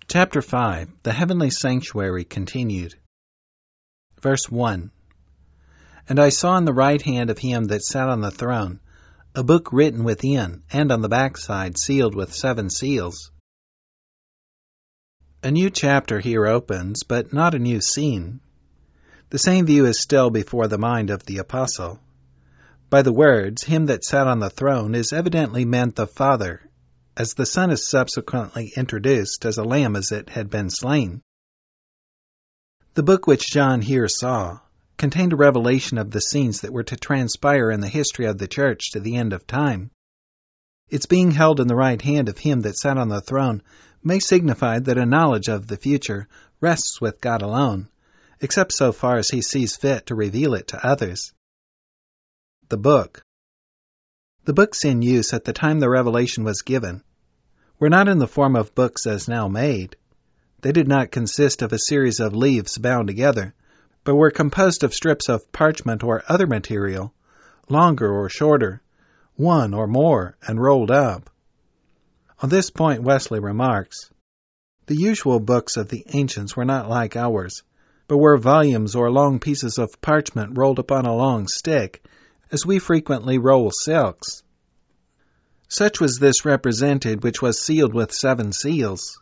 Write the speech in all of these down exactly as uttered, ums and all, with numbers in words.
Chapter five. The Heavenly Sanctuary Continued. Verse one. And I saw in the right hand of him that sat on the throne a book written within, and on the backside sealed with seven seals. A new chapter here opens, but not a new scene. The same view is still before the mind of the apostle. By the words, him that sat on the throne is evidently meant the Father, as the Son is subsequently introduced as a lamb as it had been slain. The book which John here saw contained a revelation of the scenes that were to transpire in the history of the church to the end of time. Its being held in the right hand of him that sat on the throne may signify that a knowledge of the future rests with God alone, except so far as he sees fit to reveal it to others. The book. The books in use at the time the revelation was given were not in the form of books as now made. They did not consist of a series of leaves bound together, but were composed of strips of parchment or other material, longer or shorter, one or more, and rolled up. On this point Wesley remarks, the usual books of the ancients were not like ours, but were volumes or long pieces of parchment rolled upon a long stick, as we frequently roll silks. Such was this represented which was sealed with seven seals.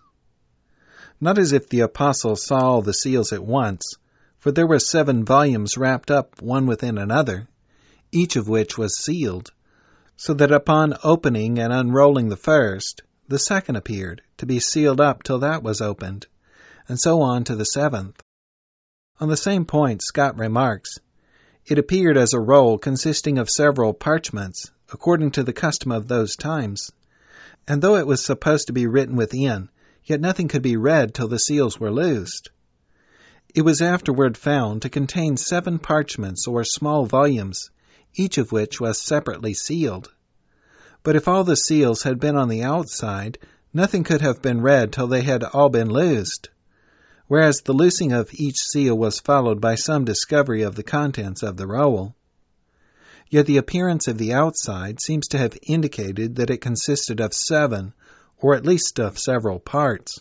Not as if the apostle saw all the seals at once, for there were seven volumes wrapped up one within another, each of which was sealed, so that upon opening and unrolling the first, the second appeared, to be sealed up till that was opened, and so on to the seventh. On the same point Scott remarks, it appeared as a roll consisting of several parchments, according to the custom of those times, and though it was supposed to be written within, yet nothing could be read till the seals were loosed. It was afterward found to contain seven parchments or small volumes, each of which was separately sealed. But if all the seals had been on the outside, nothing could have been read till they had all been loosed, whereas the loosing of each seal was followed by some discovery of the contents of the roll. Yet the appearance of the outside seems to have indicated that it consisted of seven, or at least of several parts.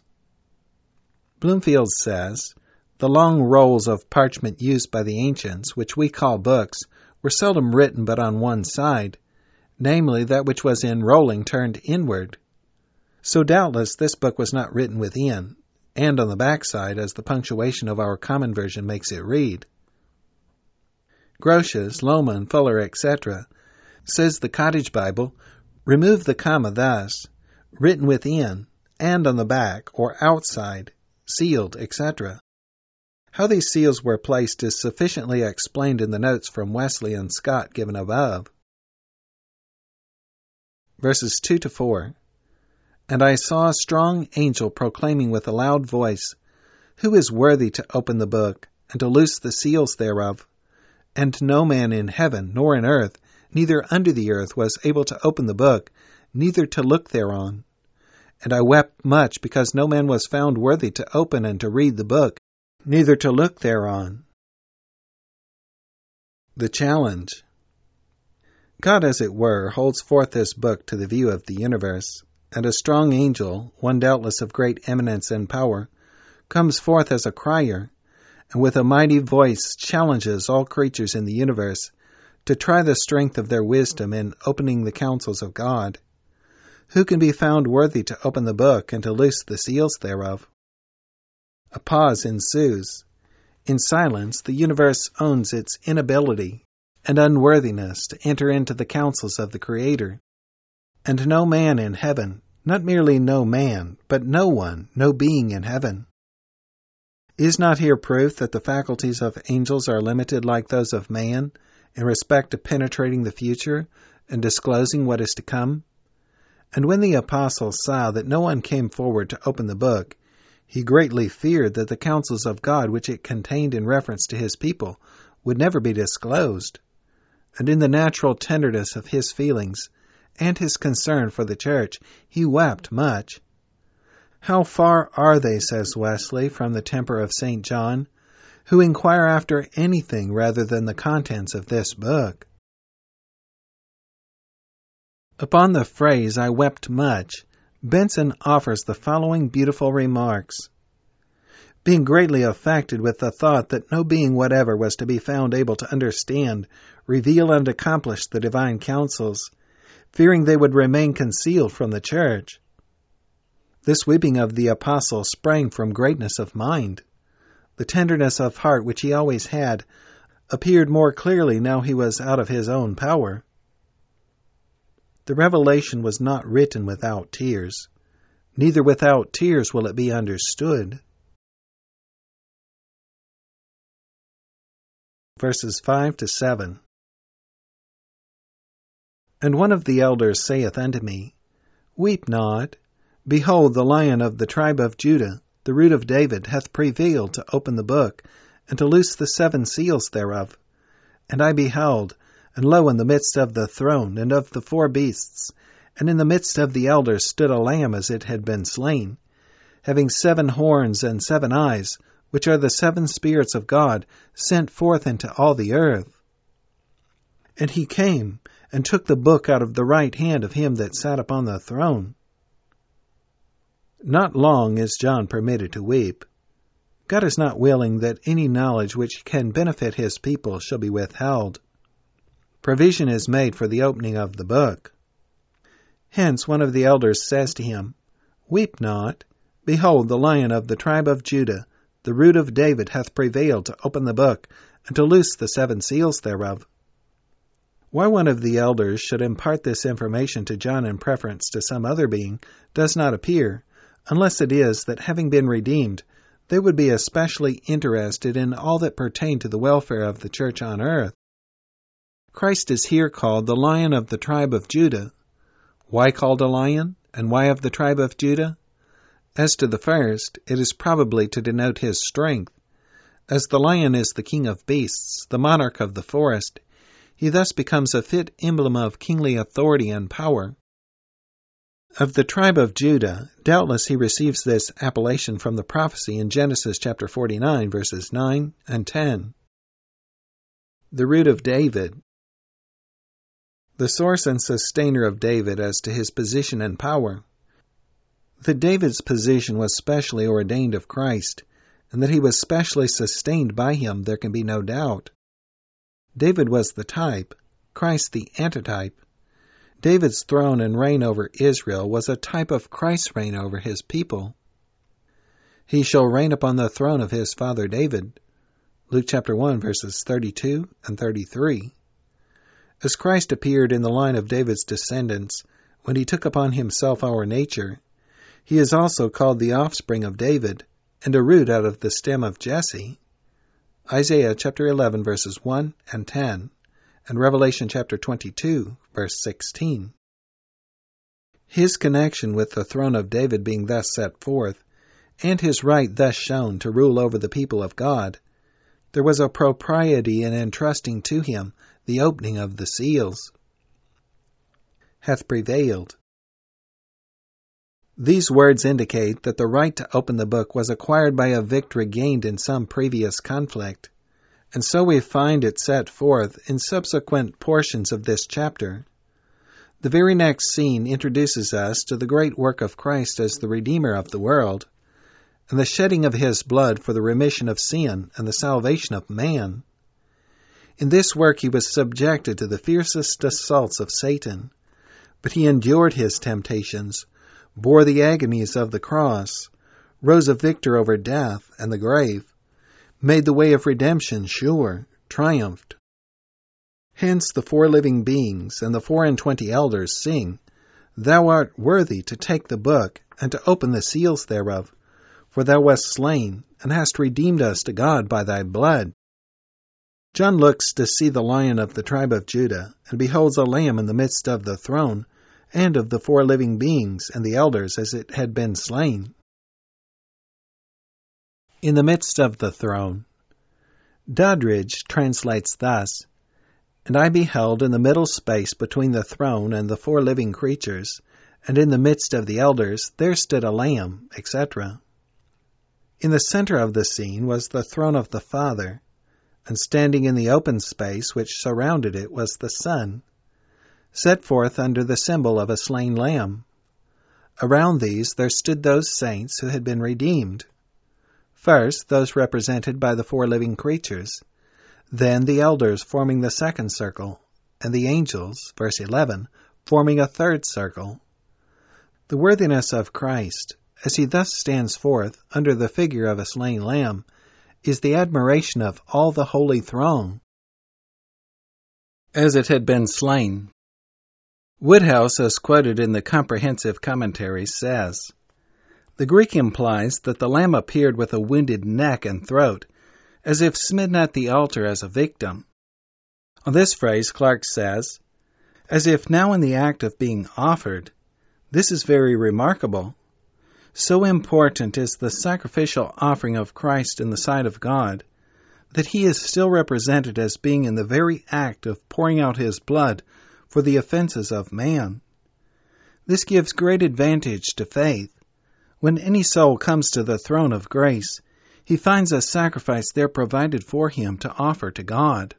Bloomfield says, the long rolls of parchment used by the ancients, which we call books, were seldom written but on one side, namely that which was in rolling turned inward. So doubtless this book was not written within, and on the backside, as the punctuation of our common version makes it read. Grotius, Lohman, Fuller, et cetera, says the Cottage Bible, remove the comma thus, written within, and on the back, or outside, sealed, et cetera. How these seals were placed is sufficiently explained in the notes from Wesley and Scott given above. Verses two to four. And I saw a strong angel proclaiming with a loud voice, Who is worthy to open the book, and to loose the seals thereof? And no man in heaven, nor in earth, neither under the earth, was able to open the book, neither to look thereon. And I wept much, because no man was found worthy to open and to read the book, neither to look thereon. The challenge. God, as it were, holds forth this book to the view of the universe, and a strong angel, one doubtless of great eminence and power, comes forth as a crier, and with a mighty voice challenges all creatures in the universe to try the strength of their wisdom in opening the counsels of God. Who can be found worthy to open the book and to loose the seals thereof? A pause ensues. In silence, the universe owns its inability and unworthiness to enter into the counsels of the Creator. And no man in heaven, not merely no man, but no one, no being in heaven. Is not here proof that the faculties of angels are limited like those of man in respect to penetrating the future and disclosing what is to come? And when the apostle saw that no one came forward to open the book, he greatly feared that the counsels of God which it contained in reference to his people would never be disclosed. And in the natural tenderness of his feelings and his concern for the church, he wept much. How far are they, says Wesley, from the temper of Saint John, who inquire after anything rather than the contents of this book? Upon the phrase, I wept much, Benson offers the following beautiful remarks. Being greatly affected with the thought that no being whatever was to be found able to understand, reveal, and accomplish the divine counsels, fearing they would remain concealed from the church. This weeping of the apostle sprang from greatness of mind. The tenderness of heart which he always had appeared more clearly now he was out of his own power. The revelation was not written without tears. Neither without tears will it be understood. Verses five to seven. And one of the elders saith unto me, Weep not. Behold, the Lion of the tribe of Judah, the root of David, hath prevailed to open the book, and to loose the seven seals thereof. And I beheld, and lo, in the midst of the throne, and of the four beasts, and in the midst of the elders stood a lamb as it had been slain, having seven horns and seven eyes, which are the seven spirits of God, sent forth into all the earth. And he came, and took the book out of the right hand of him that sat upon the throne. Not long is John permitted to weep. God is not willing that any knowledge which can benefit his people shall be withheld. Provision is made for the opening of the book. Hence one of the elders says to him, Weep not. Behold, the Lion of the tribe of Judah, the root of David, hath prevailed to open the book, and to loose the seven seals thereof. Why one of the elders should impart this information to John in preference to some other being does not appear, unless it is that, having been redeemed, they would be especially interested in all that pertained to the welfare of the church on earth. Christ is here called the Lion of the tribe of Judah. Why called a lion, and why of the tribe of Judah? As to the first, it is probably to denote his strength. As the lion is the king of beasts, the monarch of the forest, he thus becomes a fit emblem of kingly authority and power. Of the tribe of Judah, doubtless he receives this appellation from the prophecy in Genesis chapter forty-nine, verses nine and ten. The root of David. The source and sustainer of David as to his position and power. That David's position was specially ordained of Christ, and that he was specially sustained by him, there can be no doubt. David was the type, Christ the antitype. David's throne and reign over Israel was a type of Christ's reign over his people. He shall reign upon the throne of his father David. Luke chapter one, verses thirty-two and thirty-three. As Christ appeared in the line of David's descendants, when he took upon himself our nature, he is also called the offspring of David, and a root out of the stem of Jesse. Isaiah chapter eleven, verses one and ten, and Revelation chapter twenty-two, verse sixteen. His connection with the throne of David being thus set forth, and his right thus shown to rule over the people of God, there was a propriety in entrusting to him the opening of the seals. Hath prevailed. These words indicate that the right to open the book was acquired by a victory gained in some previous conflict, and so we find it set forth in subsequent portions of this chapter. The very next scene introduces us to the great work of Christ as the Redeemer of the world, and the shedding of his blood for the remission of sin and the salvation of man. In this work he was subjected to the fiercest assaults of Satan, but he endured his temptations, bore the agonies of the cross, rose a victor over death and the grave, made the way of redemption sure, triumphed. Hence the four living beings and the four and twenty elders sing, Thou art worthy to take the book and to open the seals thereof, for thou wast slain, and hast redeemed us to God by thy blood. John looks to see the Lion of the tribe of Judah, and beholds a lamb in the midst of the throne, and of the four living beings and the elders as it had been slain. In the midst of the throne. Doddridge translates thus, And I beheld in the middle space between the throne and the four living creatures, and in the midst of the elders there stood a lamb, et cetera. In the center of the scene was the throne of the Father, and standing in the open space which surrounded it was the Son, set forth under the symbol of a slain lamb. Around these there stood those saints who had been redeemed. First, those represented by the four living creatures, then the elders forming the second circle, and the angels, verse eleven, forming a third circle. The worthiness of Christ, as he thus stands forth under the figure of a slain lamb, is the admiration of all the holy throng, as it had been slain. Woodhouse, as quoted in the Comprehensive Commentary, says, "The Greek implies that the lamb appeared with a wounded neck and throat, as if smitten at the altar as a victim." On this phrase, Clark says, "As if now in the act of being offered. This is very remarkable. So important is the sacrificial offering of Christ in the sight of God, that he is still represented as being in the very act of pouring out his blood for the offenses of man. This gives great advantage to faith. When any soul comes to the throne of grace, he finds a sacrifice there provided for him to offer to God."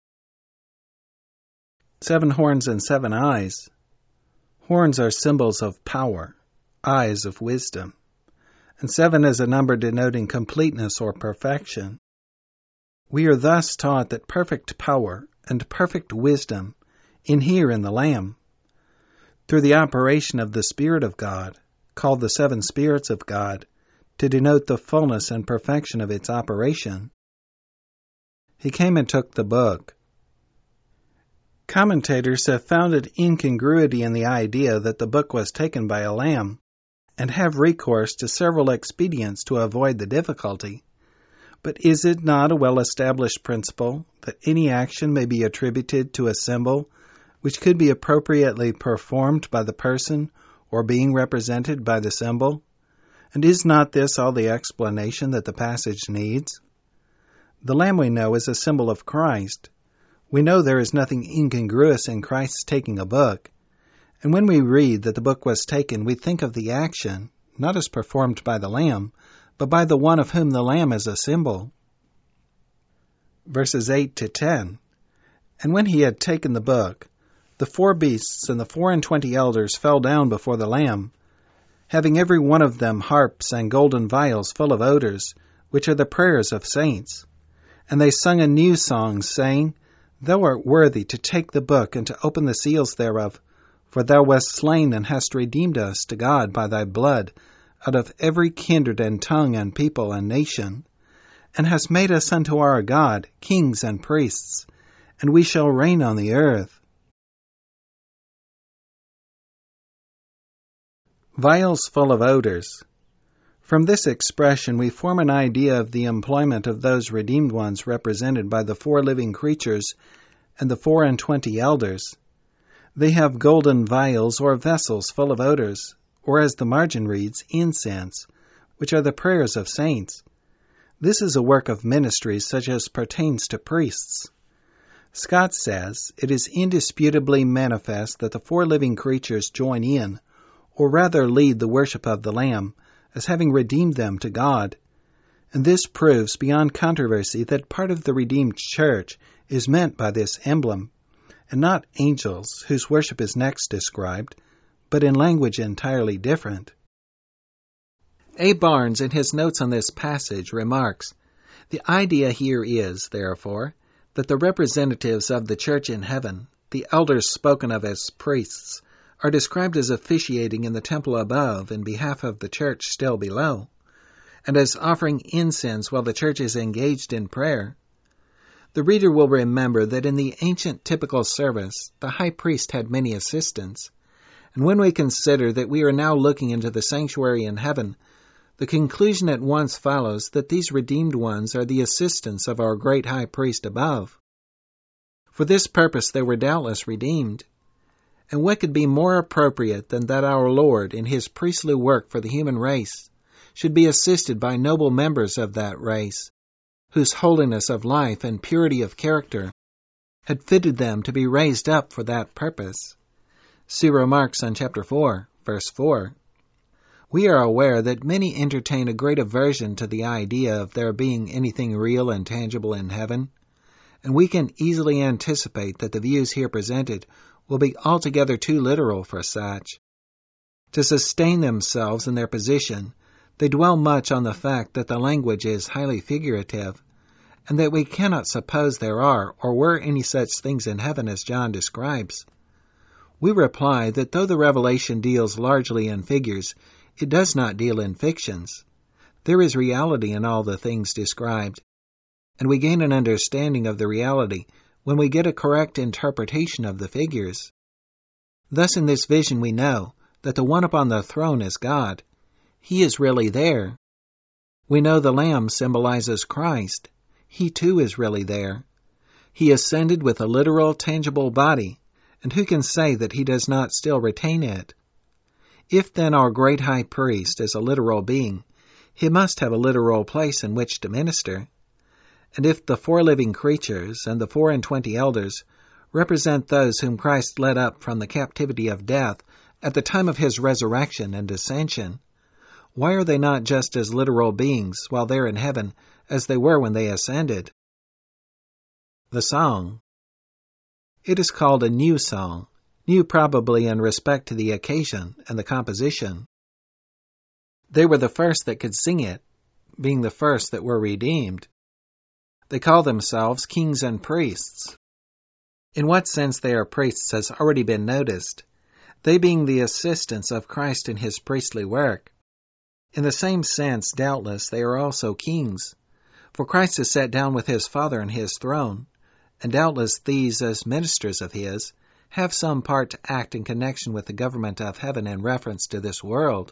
Seven horns and seven eyes. Horns are symbols of power, eyes of wisdom, and seven is a number denoting completeness or perfection. We are thus taught that perfect power and perfect wisdom inhere in the Lamb. Through the operation of the Spirit of God, called the seven spirits of God, to denote the fullness and perfection of its operation. He came and took the book. Commentators have found an incongruity in the idea that the book was taken by a lamb, and have recourse to several expedients to avoid the difficulty. But is it not a well-established principle that any action may be attributed to a symbol which could be appropriately performed by the person or being represented by the symbol? And is not this all the explanation that the passage needs? The lamb, we know, is a symbol of Christ. We know there is nothing incongruous in Christ's taking a book. And when we read that the book was taken, we think of the action, not as performed by the lamb, but by the one of whom the lamb is a symbol. Verses eight to ten. "And when he had taken the book, the four beasts and the four and twenty elders fell down before the Lamb, having every one of them harps and golden vials full of odors, which are the prayers of saints. And they sung a new song, saying, Thou art worthy to take the book and to open the seals thereof, for thou wast slain and hast redeemed us to God by thy blood, out of every kindred and tongue and people and nation, and hast made us unto our God kings and priests, and we shall reign on the earth." Vials full of odors. From this expression we form an idea of the employment of those redeemed ones represented by the four living creatures and the four and twenty elders. They have golden vials or vessels full of odors, or as the margin reads, incense, which are the prayers of saints. This is a work of ministry such as pertains to priests. Scott says, "It is indisputably manifest that the four living creatures join in, or rather lead the worship of the Lamb, as having redeemed them to God. And this proves beyond controversy that part of the redeemed church is meant by this emblem, and not angels, whose worship is next described, but in language entirely different." A. Barnes, in his notes on this passage, remarks, "The idea here is, therefore, that the representatives of the church in heaven, the elders spoken of as priests, are described as officiating in the temple above in behalf of the church still below, and as offering incense while the church is engaged in prayer. The reader will remember that in the ancient typical service, the high priest had many assistants, and when we consider that we are now looking into the sanctuary in heaven, the conclusion at once follows that these redeemed ones are the assistants of our great high priest above. For this purpose they were doubtless redeemed. And what could be more appropriate than that our Lord, in his priestly work for the human race, should be assisted by noble members of that race, whose holiness of life and purity of character had fitted them to be raised up for that purpose. See remarks on chapter four, verse four. We are aware that many entertain a great aversion to the idea of there being anything real and tangible in heaven, and we can easily anticipate that the views here presented will be altogether too literal for such. To sustain themselves in their position, they dwell much on the fact that the language is highly figurative, and that we cannot suppose there are or were any such things in heaven as John describes. We reply that though the revelation deals largely in figures, it does not deal in fictions. There is reality in all the things described, and we gain an understanding of the reality when we get a correct interpretation of the figures. Thus in this vision we know that the one upon the throne is God. He is really there. We know the Lamb symbolizes Christ. He too is really there. He ascended with a literal, tangible body, and who can say that he does not still retain it? If then our great high priest is a literal being, he must have a literal place in which to minister. And if the four living creatures and the four and twenty elders represent those whom Christ led up from the captivity of death at the time of his resurrection and ascension, why are they not just as literal beings while they're in heaven as they were when they ascended? The song. It is called a new song, new probably in respect to the occasion and the composition. They were the first that could sing it, being the first that were redeemed. They call themselves kings and priests. In what sense they are priests has already been noticed, they being the assistants of Christ in his priestly work. In the same sense, doubtless, they are also kings, for Christ is set down with his Father in his throne, and doubtless these, as ministers of his, have some part to act in connection with the government of heaven in reference to this world.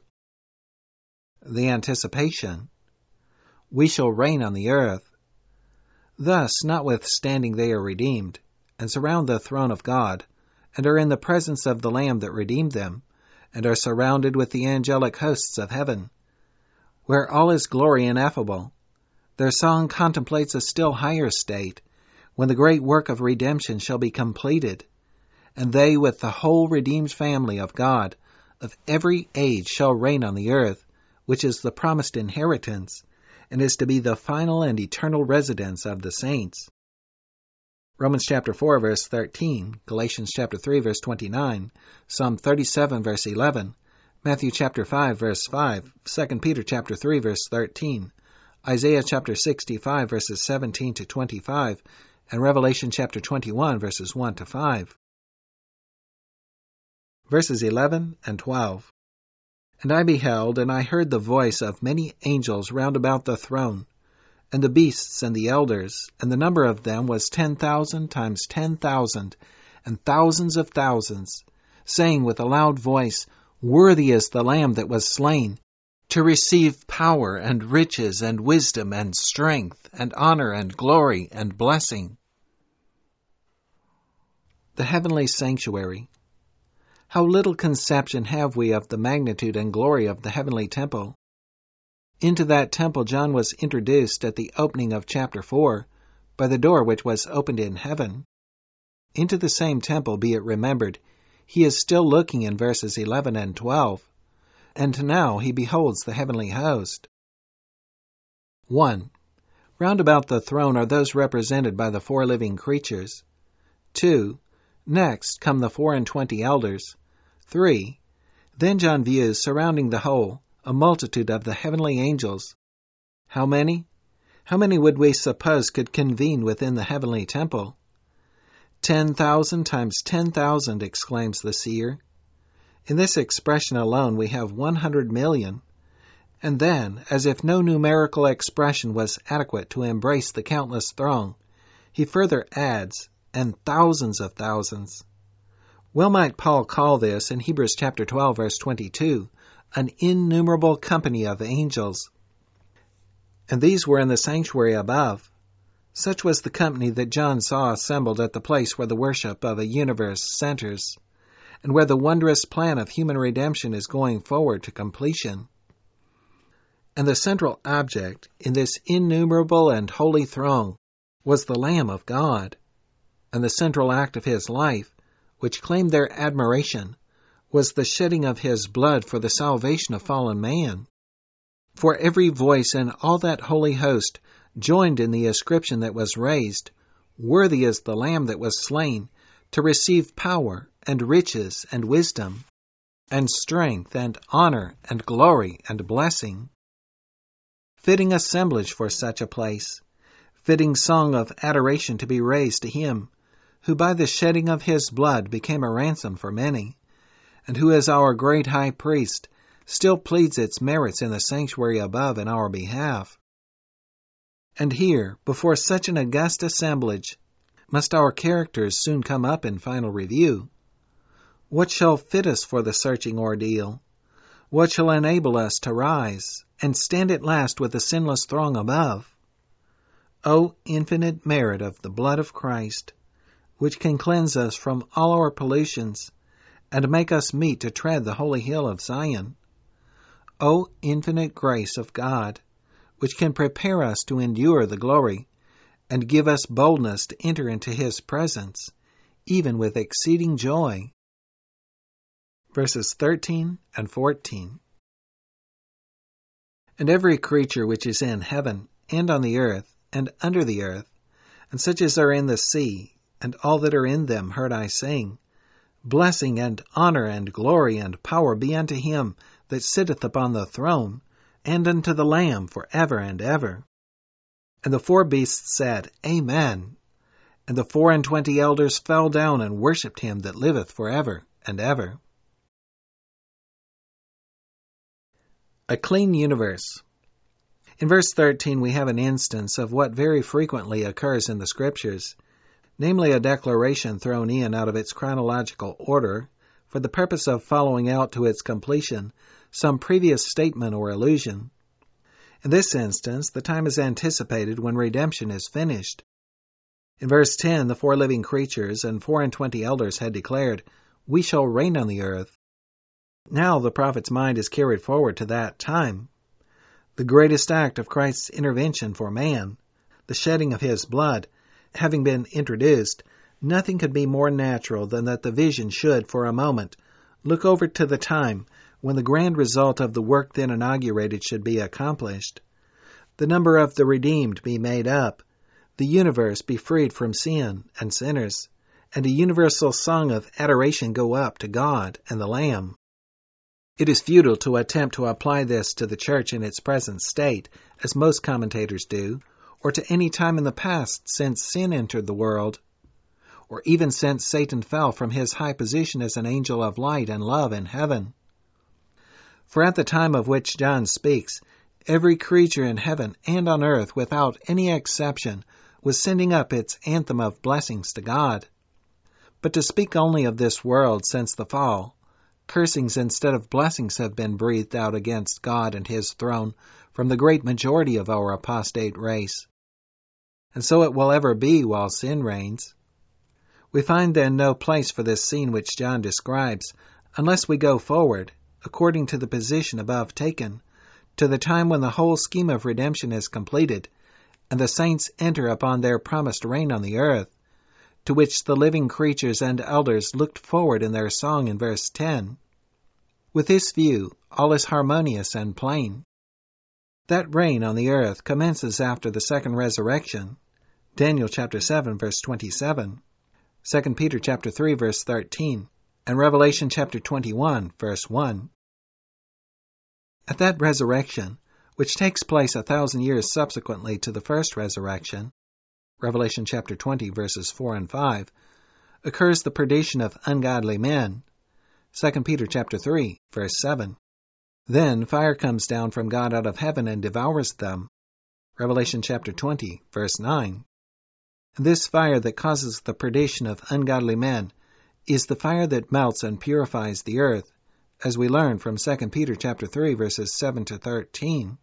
The anticipation. We shall reign on the earth. Thus, notwithstanding they are redeemed, and surround the throne of God, and are in the presence of the Lamb that redeemed them, and are surrounded with the angelic hosts of heaven, where all is glory ineffable, their song contemplates a still higher state, when the great work of redemption shall be completed, and they with the whole redeemed family of God of every age shall reign on the earth, which is the promised inheritance, and is to be the final and eternal residence of the saints. Romans chapter four, verse thirteen, Galatians chapter three, verse twenty-nine, Psalm thirty-seven, verse eleven, Matthew chapter five, verse five, Second Peter chapter three, verse thirteen, Isaiah chapter sixty-five, verses seventeen to twenty-five, and Revelation chapter twenty-one, verses one to five. Verses eleven and twelve. And I beheld, and I heard the voice of many angels round about the throne, and the beasts and the elders, and the number of them was ten thousand times ten thousand, and thousands of thousands, saying with a loud voice, Worthy is the Lamb that was slain, to receive power and riches and wisdom and strength and honor and glory and blessing. The heavenly sanctuary. How little conception have we of the magnitude and glory of the heavenly temple. Into that temple John was introduced at the opening of chapter four, by the door which was opened in heaven. Into the same temple, be it remembered, he is still looking in verses eleven and twelve, and now he beholds the heavenly host. one. Round about the throne are those represented by the four living creatures. two. Next come the four and twenty elders. three. Then John views, surrounding the whole, a multitude of the heavenly angels. How many? How many would we suppose could convene within the heavenly temple? Ten thousand times ten thousand, exclaims the seer. In this expression alone we have one hundred million. And then, as if no numerical expression was adequate to embrace the countless throng, he further adds, and thousands of thousands. Well might Paul call this, in Hebrews chapter twelve, verse twenty-two, an innumerable company of angels. And these were in the sanctuary above. Such was the company that John saw assembled at the place where the worship of a universe centers, and where the wondrous plan of human redemption is going forward to completion. And the central object in this innumerable and holy throng was the Lamb of God, and the central act of his life, which claimed their admiration, was the shedding of his blood for the salvation of fallen man. For every voice in all that holy host joined in the ascription that was raised, Worthy is the Lamb that was slain, to receive power and riches and wisdom. and strength and honor and glory and blessing. Fitting assemblage for such a place, fitting song of adoration to be raised to Him, who by the shedding of His blood became a ransom for many, and who as our great high priest still pleads its merits in the sanctuary above in our behalf. And here, before such an august assemblage, must our characters soon come up in final review. What shall fit us for the searching ordeal? What shall enable us to rise and stand at last with the sinless throng above? O infinite merit of the blood of Christ, which can cleanse us from all our pollutions and make us meet to tread the holy hill of Zion. O infinite grace of God, which can prepare us to endure the glory and give us boldness to enter into His presence, even with exceeding joy. Verses thirteen and fourteen. And every creature which is in heaven, and on the earth, and under the earth, and such as are in the sea, and all that are in them, heard I sing, Blessing and honor and glory and power be unto Him that sitteth upon the throne, and unto the Lamb for ever and ever. And the four beasts said, Amen. And the four and twenty elders fell down and worshipped Him that liveth for ever and ever. A clean universe. In verse thirteen we have an instance of what very frequently occurs in the Scriptures, namely a declaration thrown in out of its chronological order for the purpose of following out to its completion some previous statement or allusion. In this instance, the time is anticipated when redemption is finished. In verse ten, the four living creatures and four and twenty elders had declared, We shall reign on the earth. Now the prophet's mind is carried forward to that time. The greatest act of Christ's intervention for man, the shedding of His blood, having been introduced, nothing could be more natural than that the vision should, for a moment, look over to the time when the grand result of the work then inaugurated should be accomplished, the number of the redeemed be made up, the universe be freed from sin and sinners, and a universal song of adoration go up to God and the Lamb. It is futile to attempt to apply this to the Church in its present state, as most commentators do, or to any time in the past since sin entered the world, or even since Satan fell from his high position as an angel of light and love in heaven. For at the time of which John speaks, every creature in heaven and on earth, without any exception, was sending up its anthem of blessings to God. But to speak only of this world since the fall, cursings instead of blessings have been breathed out against God and His throne from the great majority of our apostate race. And so it will ever be while sin reigns. We find then no place for this scene which John describes, unless we go forward, according to the position above taken, to the time when the whole scheme of redemption is completed, and the saints enter upon their promised reign on the earth, to which the living creatures and elders looked forward in their song in verse ten. With this view, all is harmonious and plain. That reign on the earth commences after the second resurrection, Daniel chapter seven, verse twenty-seven, Second Peter chapter three, verse thirteen, and Revelation chapter twenty-one, verse one. At that resurrection, which takes place a thousand years subsequently to the first resurrection, Revelation chapter twenty, verses four and five, occurs the perdition of ungodly men, Second Peter chapter three, verse seven. Then fire comes down from God out of heaven and devours them, Revelation chapter twenty, verse nine. And this fire that causes the perdition of ungodly men is the fire that melts and purifies the earth, as we learn from Second Peter chapter three, verses seven to thirteen.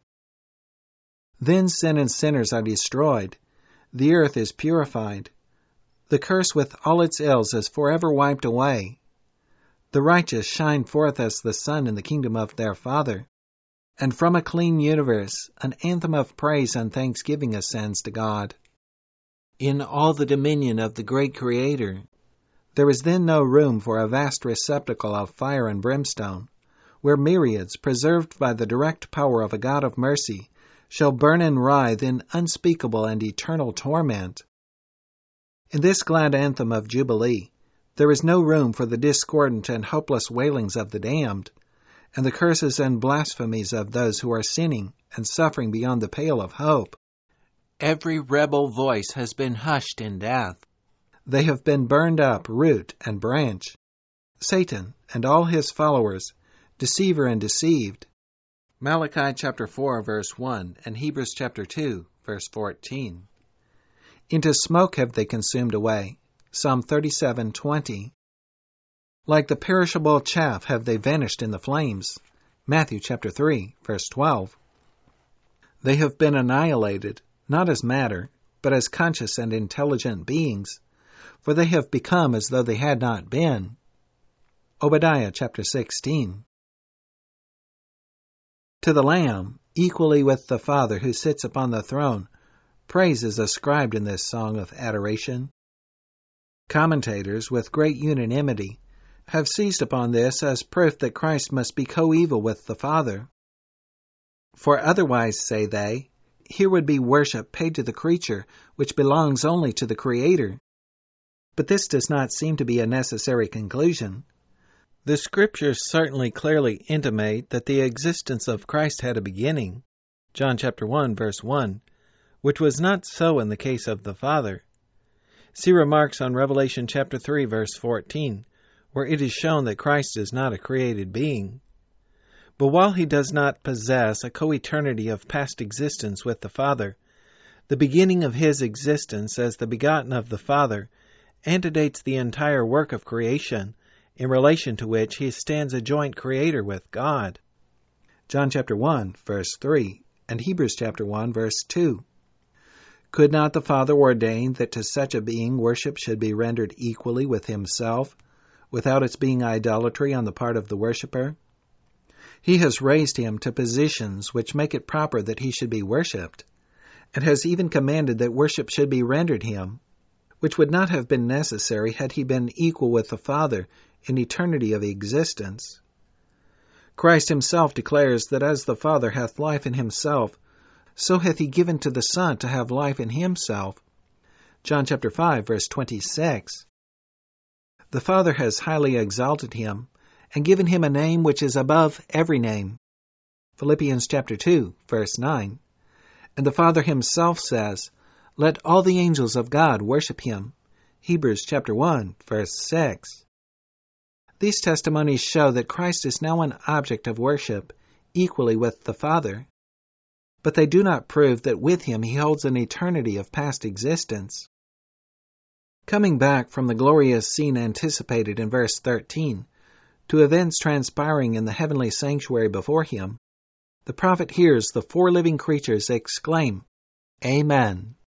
Then sin and sinners are destroyed, the earth is purified, the curse with all its ills is forever wiped away, the righteous shine forth as the sun in the kingdom of their Father, and from a clean universe an anthem of praise and thanksgiving ascends to God. In all the dominion of the great Creator, there is then no room for a vast receptacle of fire and brimstone, where myriads, preserved by the direct power of a God of mercy, shall burn and writhe in unspeakable and eternal torment. In this glad anthem of Jubilee, There is no room for the discordant and hopeless wailings of the damned, and the curses and blasphemies of those who are sinning and suffering beyond the pale of hope. Every rebel voice has been hushed in death. They have been burned up, root and branch. Satan and all his followers, deceiver and deceived. Malachi chapter four, verse one, and Hebrews chapter two, verse fourteen. Into smoke have they consumed away. Psalm thirty-seven, twenty. Like the perishable chaff have they vanished in the flames. Matthew chapter three, verse twelve. They have been annihilated, not as matter, but as conscious and intelligent beings, for they have become as though they had not been. Obadiah chapter sixteen. To the Lamb, equally with the Father who sits upon the throne, praise is ascribed in this song of adoration. Commentators, with great unanimity, have seized upon this as proof that Christ must be coeval with the Father. For otherwise, say they, here would be worship paid to the creature, which belongs only to the Creator. But this does not seem to be a necessary conclusion. The Scriptures certainly clearly intimate that the existence of Christ had a beginning, John chapter one, verse one, which was not so in the case of the Father. See remarks on Revelation chapter three, verse fourteen, where it is shown that Christ is not a created being. But while he does not possess a co-eternity of past existence with the Father, the beginning of his existence as the begotten of the Father antedates the entire work of creation, in relation to which he stands a joint creator with God. John chapter one, verse three, and Hebrews chapter one, verse two. Could not the Father ordain that to such a being worship should be rendered equally with himself, without its being idolatry on the part of the worshipper? He has raised him to positions which make it proper that he should be worshipped, and has even commanded that worship should be rendered him, which would not have been necessary had he been equal with the Father in eternity of existence. Christ himself declares that as the Father hath life in himself, so hath he given to the Son to have life in himself. John chapter five, verse twenty-six. The Father has highly exalted him, and given him a name which is above every name. Philippians chapter two, verse nine. And the Father himself says, let all the angels of God worship him. Hebrews chapter one, verse six. These testimonies show that Christ is now an object of worship, equally with the Father. But they do not prove that with him he holds an eternity of past existence. Coming back from the glorious scene anticipated in verse thirteen, to events transpiring in the heavenly sanctuary before him, the prophet hears the four living creatures exclaim, Amen.